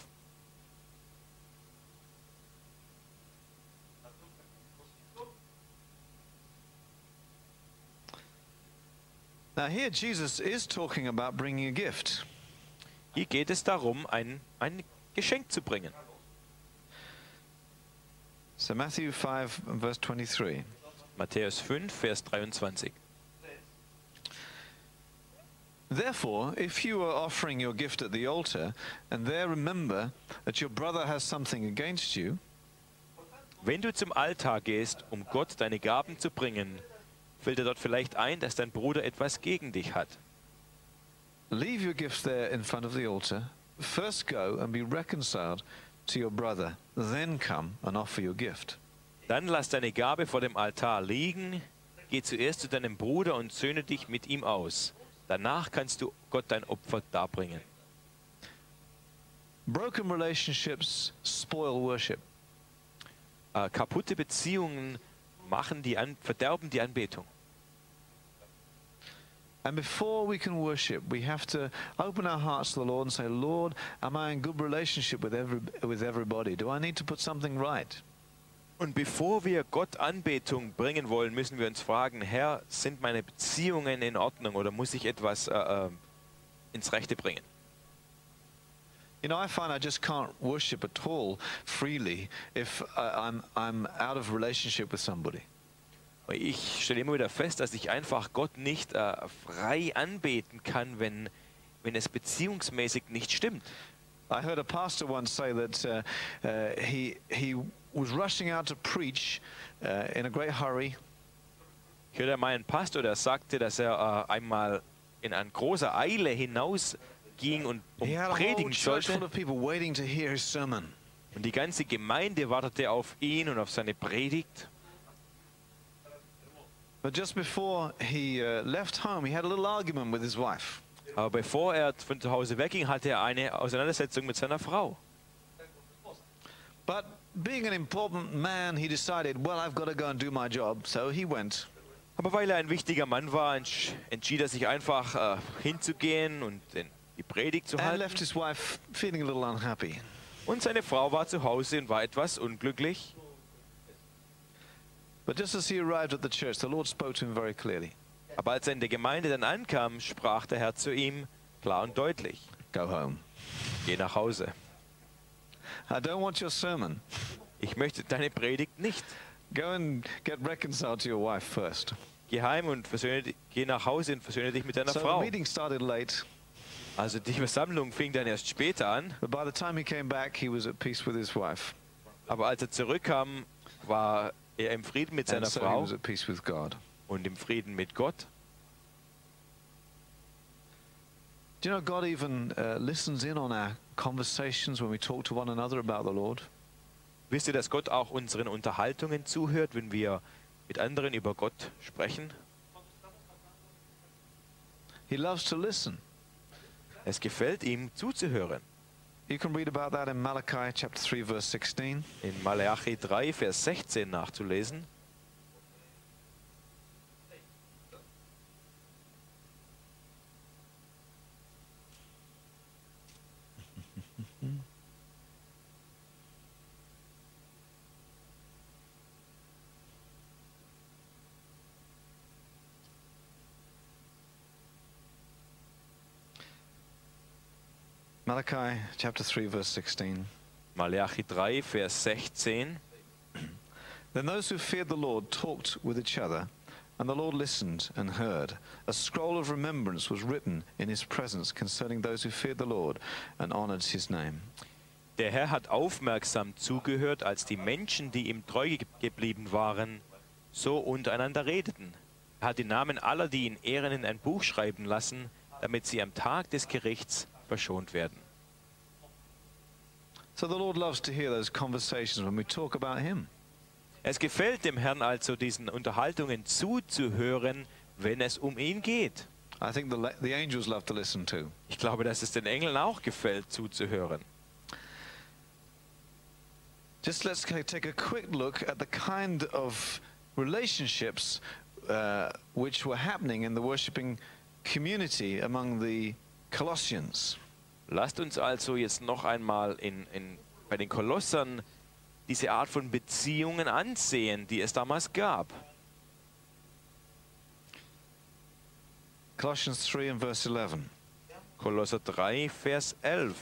Now, here Jesus is talking about bringing a gift. Hier geht es darum, ein, ein Geschenk zu bringen. So, Matthew five and verse twenty-three. Matthäus fünf, Vers dreiundzwanzig. Therefore, if you are offering your gift at the altar, and there remember that your brother has something against you, Wenn du zum Altar gehst, um Gott deine Gaben zu bringen, fällt dir dort vielleicht ein, dass dein Bruder etwas gegen dich hat. leave your gift there in front of the altar. First go and be reconciled to your brother. Then come and offer your gift. Dann lass deine Gabe vor dem Altar liegen, geh zuerst zu deinem Bruder und söhne dich mit ihm aus. Danach kannst du Gott dein Opfer darbringen. Broken relationships spoil worship. Äh, kaputte Beziehungen machen die An verderben die Anbetung. And before we can worship, we have to open our hearts to the Lord and say, Lord, am I in good relationship with every with everybody? Do I need to put something right? Und bevor wir Gott Anbetung bringen wollen, müssen wir uns fragen, Herr, sind meine Beziehungen in Ordnung oder muss ich etwas äh, äh, ins Rechte bringen? You know, I find I just can't worship at all freely if uh, I'm I'm out of relationship with somebody. Ich stelle immer wieder fest, dass ich einfach Gott nicht äh, frei anbeten kann, wenn, wenn es beziehungsmäßig nicht stimmt. I heard a pastor once say that uh, uh, he he was rushing out to preach uh, in a great hurry, Ich hörte mal einen Pastor, der sagte, dass er äh, einmal in an großer Eile hinausging und um he had a whole predigen church full sollte. of people waiting to hear his sermon. Und die ganze Gemeinde wartete auf ihn und auf seine Predigt. But just before he uh, left home, he had a little argument with his wife. Aber bevor er von zu Hause wegging, hatte er eine Auseinandersetzung mit seiner Frau. But being an important man, he decided, well, I've got to go and do my job. So he went. Aber weil er ein wichtiger Mann war, entsch entschied er sich einfach äh, hinzugehen und den, die Predigt zu And halten. left his wife feeling a little unhappy. Und seine Frau war zu Hause und war etwas unglücklich. But just as he arrived at the church, the Lord spoke to him very clearly. Aber als er in der Gemeinde dann ankam, sprach der Herr zu ihm klar und deutlich: Go home. Geh nach Hause. I don't want your sermon. Ich möchte deine Predigt nicht. Go and get reconciled to your wife first. Geh heim und versöhne, di- geh nach Hause und versöhne dich mit deiner So the Frau. meeting started late, Also die Versammlung fing dann erst später an, but by the time he came back, he was at peace with his wife. aber als er zurückkam, war er im Frieden mit seiner And so he Frau was at peace with God. und im Frieden mit Gott. Do you know God even uh, listens in on our conversations when we talk to one another about the Lord? Wisst ihr, dass Gott auch unseren Unterhaltungen zuhört, wenn wir mit anderen über Gott sprechen? He loves to listen. Es gefällt ihm zuzuhören. You can read about that in Malachi chapter three, verse sixteen. In Maleachi drei, Vers sechzehn nachzulesen. Malachi chapter three, verse sixteen. Maleachi drei, Vers sechzehn. Then those who feared the Lord talked with each other, and the Lord listened and heard. A scroll of remembrance was written in his presence concerning those who feared the Lord and honored his name. Der Herr hat aufmerksam zugehört, als die Menschen, die ihm treu ge- geblieben waren, so untereinander redeten. Er hat die Namen aller, die ihn ehren, in ein Buch schreiben lassen, damit sie am Tag des Gerichts verschont werden. So the Lord loves to hear those conversations when we talk about him. Es gefällt dem Herrn also, diesen Unterhaltungen zuzuhören, wenn es um ihn geht. I think the, la- the angels love to listen too. Ich glaube, dass es den Engeln auch gefällt, zuzuhören. Just let's ca- take a quick look at the kind of relationships uh, which were happening in the worshipping community among the Colossians. Lasst uns also jetzt noch einmal in, in, bei den Kolossern diese Art von Beziehungen ansehen, die es damals gab. Colossians three and verse eleven. Kolosser drei, Vers elf.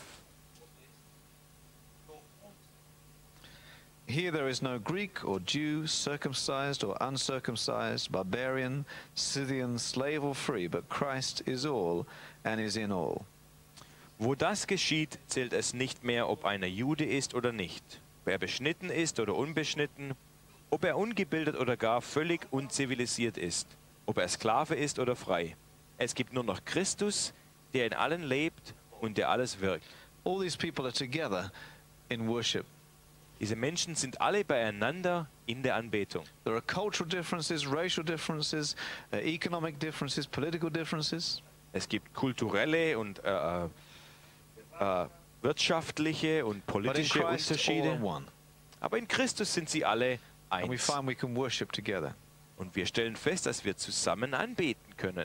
Here there is no Greek or Jew, circumcised or uncircumcised, barbarian, Scythian, slave or free, but Christ is all and is in all. Wo das geschieht, zählt es nicht mehr, ob einer Jude ist oder nicht, ob er beschnitten ist oder unbeschnitten, ob er ungebildet oder gar völlig unzivilisiert ist, ob er Sklave ist oder frei. Es gibt nur noch Christus, der in allen lebt und der alles wirkt. All these people are together in worship. Diese Menschen sind alle beieinander in der Anbetung. There are cultural differences, racial differences, uh, economic differences, political differences. Es gibt kulturelle und äh, äh, wirtschaftliche und But in politische Christ, all Unterschiede. are one. Aber in Christus sind sie alle And we eins. find we can worship together. Und wir stellen fest, dass wir zusammen anbeten können.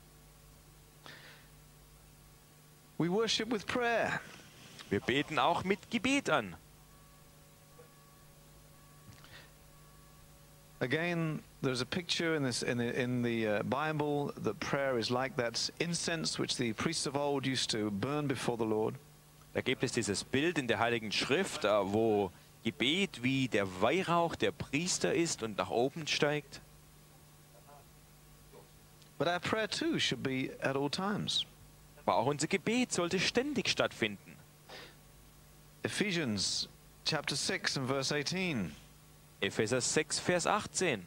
We worship with prayer. Wir beten auch mit Gebet an. Again, there's a picture in this in the, in the uh, Bible that prayer is like that incense which the priests of old used to burn before the Lord. Da gibt es dieses Bild in der Heiligen Schrift, äh, wo Gebet wie der Weihrauch der Priester ist und nach oben steigt. But our prayer too should be at all times. Aber auch unser Gebet sollte ständig stattfinden. Ephesians chapter six and verse eighteen. Epheser sechs, Vers achtzehn.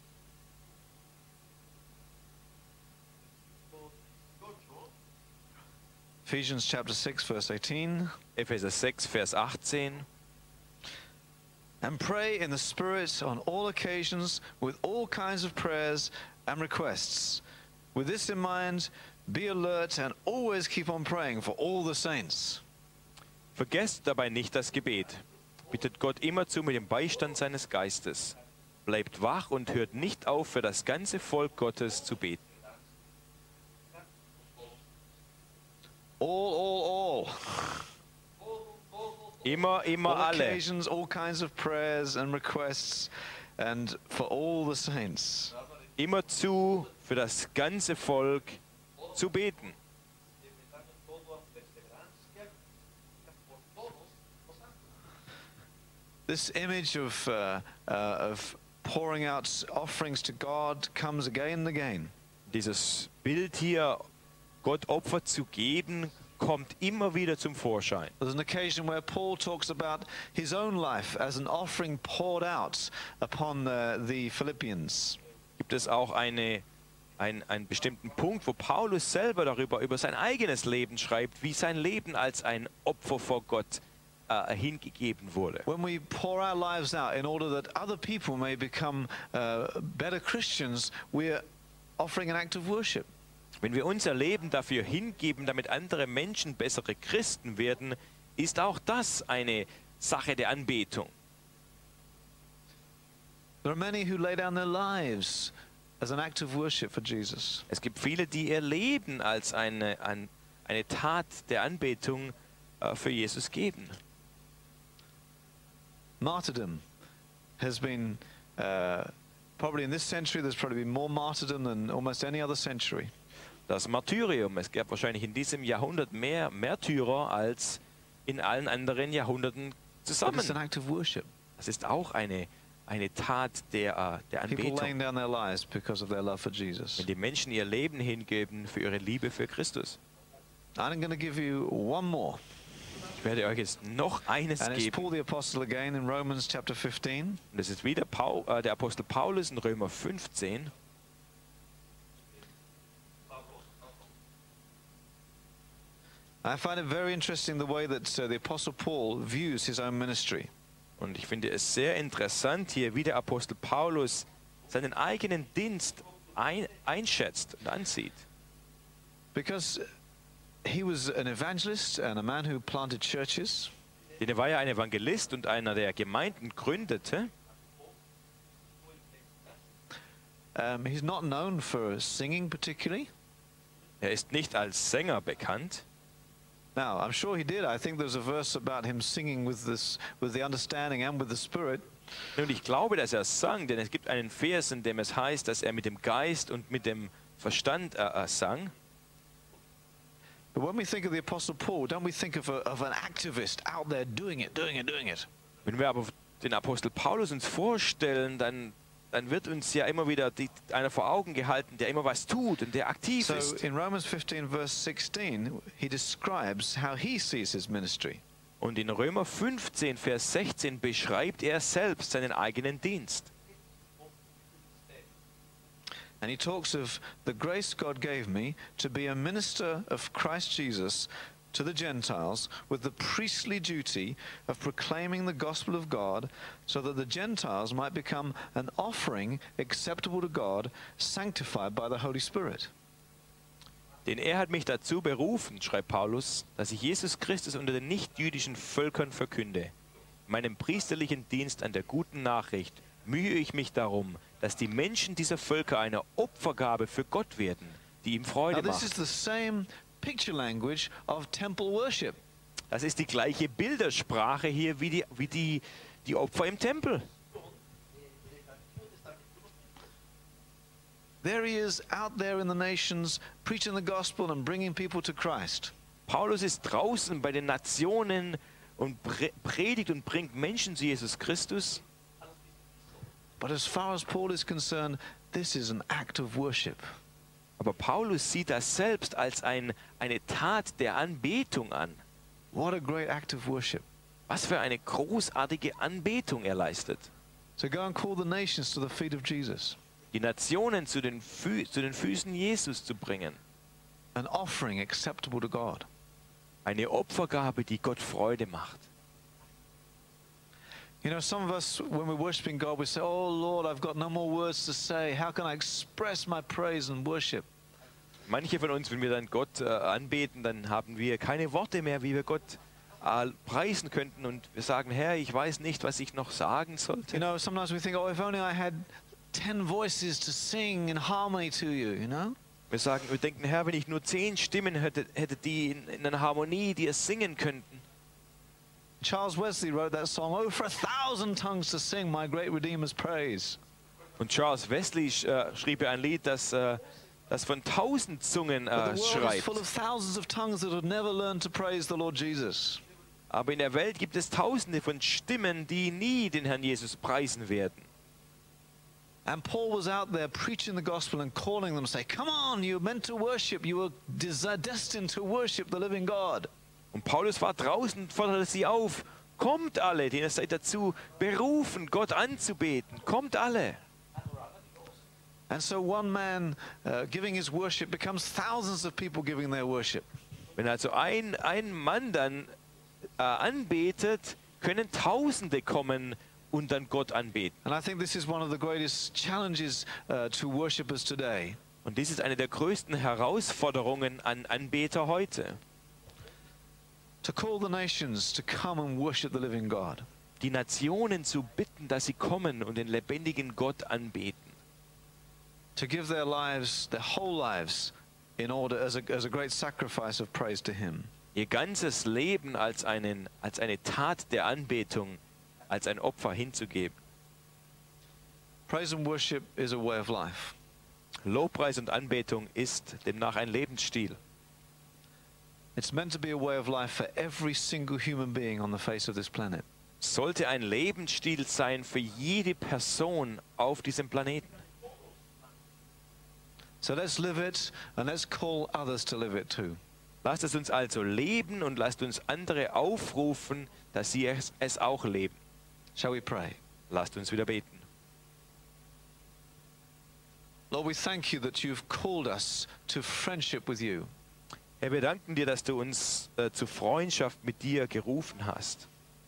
Ephesians chapter six verse eighteen. Epheser sechs, Vers achtzehn. And pray in the Spirit on all occasions with all kinds of prayers and requests. With this in mind, be alert and always keep on praying for all the saints. Vergesst dabei nicht das Gebet. Bittet Gott immerzu mit dem Beistand seines Geistes. Bleibt wach und hört nicht auf, für das ganze Volk Gottes zu beten. All, all, all. Immer, immer all alle. occasions, all kinds of prayers and requests, and for all the saints. Immerzu für das ganze Volk zu beten. This image of, uh, uh, of pouring out offerings to God comes again and again. Dieses Bild hier, Gott Opfer zu geben, kommt immer wieder zum Vorschein. There's an occasion where Paul talks about his own life as an offering poured out upon uh, the Philippians. Gibt es auch eine, ein, einen bestimmten Punkt, wo Paulus selber darüber, über sein eigenes Leben schreibt, wie sein Leben als ein Opfer vor Gott äh, hingegeben wurde. When we pour our lives out in order that other people may become uh, better Christians, we're offering an act of worship. Wenn wir unser Leben dafür hingeben, damit andere Menschen bessere Christen werden, ist auch das eine Sache der Anbetung. There are many who lay down their lives as an act of worship for Jesus. Es gibt viele, die ihr Leben als eine, ein, eine Tat der Anbetung äh, für Jesus geben. Martyrdom has been, uh, probably in this century, there's probably been more martyrdom than almost any other century. Das Martyrium, es gab wahrscheinlich in diesem Jahrhundert mehr Märtyrer als in allen anderen Jahrhunderten But it's an zusammen. act of worship. Das ist auch eine, eine Tat der, äh, der People Anbetung. laying down their lives because of their love for Jesus. Wenn die Menschen ihr Leben hingeben für ihre Liebe für Christus. I'm going to give you one more. Ich werde euch jetzt noch eines And it's geben. Paul the Apostle again in Romans chapter fifteen. Und das ist wieder Paul, äh, der Apostel Paulus in Römer fünfzehn. I find it very interesting the way that uh, the Apostle Paul views his own ministry. Und ich finde es sehr interessant hier, wie der Apostel Paulus seinen eigenen Dienst ein, einschätzt und ansieht. Because he was an evangelist and a man who planted churches. Denn er war ja ein Evangelist und einer, der Gemeinden gründete. Um, he's not known for singing particularly. Er ist nicht als Sänger bekannt. Now, I'm sure he did. I think there's a verse about him singing with this, with the understanding and with the Spirit. Und ich glaube, dass er sang, denn es gibt einen Vers, in dem es heißt, dass er mit dem Geist und mit dem Verstand äh, äh, sang. But when we think of the Apostle Paul, don't we think of, a, of an activist out there doing it, doing it, doing it? Wenn wir aber den Apostel Paulus uns vorstellen, dann, dann wird uns ja immer wieder die, einer vor Augen gehalten, der immer was tut und der aktiv So ist. in Romans fifteen, verse sixteen, he describes how he sees his ministry. Und in Römer fünfzehn, Vers sechzehn beschreibt er selbst seinen eigenen Dienst. And he talks of the grace God gave me to be a minister of Christ Jesus to the Gentiles with the priestly duty of proclaiming the gospel of God so that the Gentiles might become an offering acceptable to God, sanctified by the Holy Spirit. Denn er hat mich dazu berufen, schreibt Paulus, dass ich Jesus Christus unter den nichtjüdischen Völkern verkünde. In meinem priesterlichen Dienst an der guten Nachricht mühe ich mich darum, dass die Menschen dieser Völker eine Opfergabe für Gott werden, die ihm Now Freude this is macht. the same picture language of temple worship. Das ist die gleiche Bildersprache hier wie die, wie die, die Opfer im Tempel. There he is out there in the nations preaching the gospel and bringing people to Christ. Paulus ist draußen bei den Nationen und pre- predigt und bringt Menschen zu Jesus Christus. But as far as Paul is concerned, this is an act of worship. Aber Paulus sieht das selbst als ein, eine Tat der Anbetung an. What a great act of worship. Was für eine großartige Anbetung er leistet. To go and call the nations to the feet of Jesus. Die Nationen zu den, Fü zu den Füßen Jesus zu bringen. An offering acceptable to God. Eine Opfergabe, die Gott Freude macht. You know, some of us, when we're worshiping God, we say, oh Lord, I've got no more words to say. How can I express my praise and worship? Manche von uns, wenn wir dann Gott äh, anbeten, dann haben wir keine Worte mehr, wie wir Gott äh, preisen könnten. Und wir sagen, Herr, ich weiß nicht, was ich noch sagen You sollte. know, sometimes we think, oh, if only I had ten voices to sing in harmony to you, you know? Wir sagen, wir denken, Herr, wenn ich nur zehn Stimmen hätte, hätte die in, in einer Harmonie, die es singen könnten. Charles Wesley wrote that song, oh, for a thousand tongues to sing my great Redeemer's praise. Und Charles Wesley äh, schrieb ja ein Lied, das, äh, das von tausend Zungen But äh, the world is schreibt. full of thousands of tongues that have never learned to praise the Lord Jesus. Aber in der Welt gibt es tausende von Stimmen, die nie den Herrn Jesus preisen werden. And Paul was out there preaching the gospel and calling them, say, come on, you're meant to worship. You were des- destined to worship the living God. Und Paulus war draußen und forderte sie auf, kommt alle, denn ihr seid dazu berufen, Gott anzubeten. Kommt alle. And so one man uh, giving his worship becomes thousands of people giving their worship. Wenn also ein, ein Mann dann äh, anbetet, können Tausende kommen und dann Gott anbeten. And I think this is one of the greatest challenges uh, to worshipers today. Und dies ist eine der größten Herausforderungen an Anbeter heute. To call the nations to come and worship the living God. Die Nationen zu bitten, dass sie kommen und den lebendigen Gott anbeten. To give their lives, their whole lives, in order as a, as a great sacrifice of praise to Him. Ihr ganzes Leben als, einen, als eine Tat der Anbetung, als ein Opfer hinzugeben. Praise and worship is a way of life. Lobpreis und Anbetung ist demnach ein Lebensstil. It's meant to be a way of life for every single human being on the face of this planet. sollte ein Lebensstil sein für jede Person auf diesem Planeten. So let's live it and let's call others to live it too. Lasst es uns also leben und lasst uns andere aufrufen, dass sie es, es auch leben. Shall we pray? Lasst uns wieder beten. Lord, we thank you that you've called us to friendship with you. Herr, wir danken dir, dass du uns äh, zur Freundschaft mit dir gerufen hast.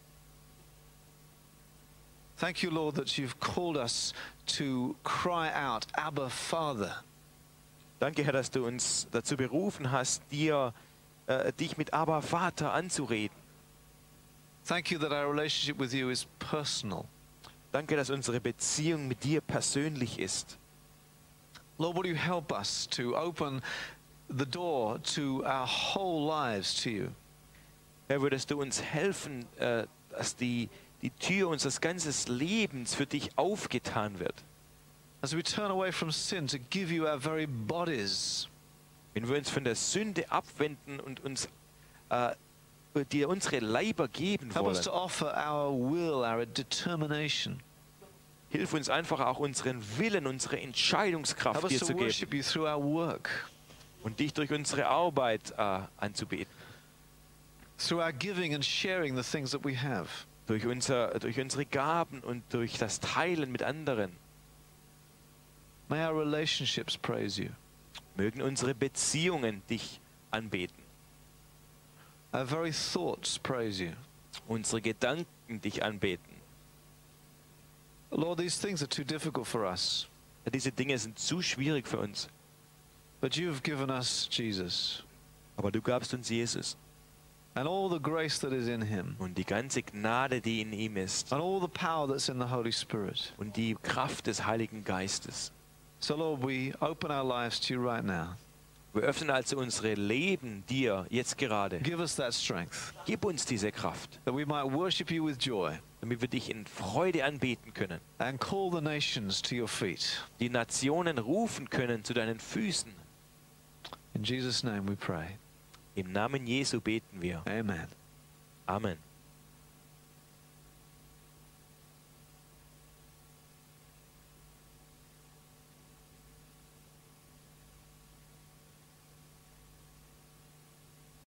Thank you, Lord, that you've called us to cry out, Abba, Father. Danke, Herr, dass du uns dazu berufen hast, dir, äh, dich mit Abba Vater anzureden. Thank you that our relationship with you is personal. Danke, dass unsere Beziehung mit dir persönlich ist. Lord, will you help us to open the door to our whole lives to you? Herr, würdest du uns helfen, äh, dass die, die Tür unseres ganzen Lebens für dich aufgetan wird. As we turn away from sin to give you our very bodies. Wenn wir uns von der Sünde abwenden und uns äh, dir unsere Leiber geben Help us wollen. to offer our will, our determination. Hilf uns einfach auch unseren Willen, unsere Help Entscheidungskraft us dir to zu geben worship you through our work, und dich durch unsere Arbeit äh, anzubeten. through our giving and sharing the things that we have. Durch, unser, durch unsere Gaben und durch das Teilen mit anderen. May our relationships praise you. Mögen unsere Beziehungen dich anbeten. Our very thoughts praise you. Unsere Gedanken dich anbeten. Lord, these things are too difficult for us, Ja, diese Dinge sind zu schwierig für uns. but you have given us Jesus Aber du gabst uns Jesus and all the grace that is in him und die ganze Gnade, die in ihm ist and all the power that's in the Holy Spirit. und die Kraft des Heiligen Geistes. So Lord, we open our lives to you right now. Wir öffnen also unsere Leben dir jetzt gerade. Give us that strength Gib uns diese Kraft, that we might worship you with joy damit wir dich in Freude anbeten können. and call the nations to your feet. Die Nationen rufen können zu deinen Füßen. In Jesus' name we pray. Im Namen Jesu beten wir. Amen. Amen.